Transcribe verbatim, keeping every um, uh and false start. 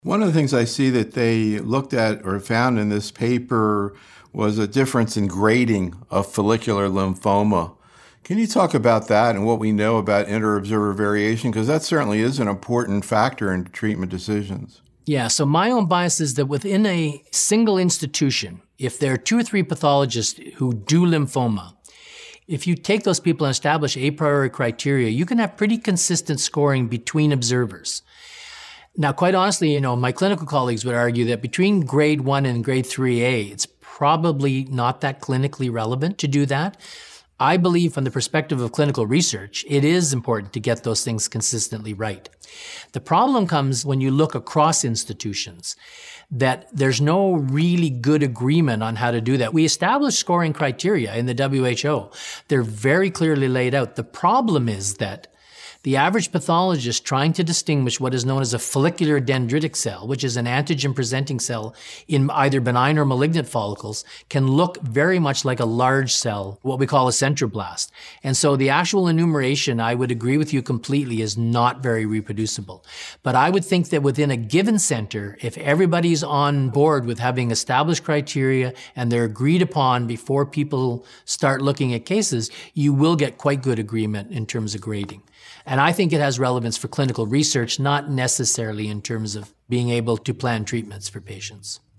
One of the things I see that they looked at or found in this paper was a difference in grading of follicular lymphoma. Can you talk about that and what we know about inter-observer variation? Because that certainly is an important factor in treatment decisions. Yeah, so my own bias is that within a single institution, if there are two or three pathologists who do lymphoma, if you take those people and establish a priori criteria, you can have pretty consistent scoring between observers. Now, quite honestly, you know, my clinical colleagues would argue that between grade one and grade three A, it's probably not that clinically relevant to do that. I believe from the perspective of clinical research, it is important to get those things consistently right. The problem comes when you look across institutions, that there's no really good agreement on how to do that. We established scoring criteria in the W H O. They're very clearly laid out. The problem is that the average pathologist trying to distinguish what is known as a follicular dendritic cell, which is an antigen-presenting cell in either benign or malignant follicles, can look very much like a large cell, what we call a centroblast. And so the actual enumeration, I would agree with you completely, is not very reproducible. But I would think that within a given center, if everybody's on board with having established criteria and they're agreed upon before people start looking at cases, you will get quite good agreement in terms of grading. And I think it has relevance for clinical research, not necessarily in terms of being able to plan treatments for patients.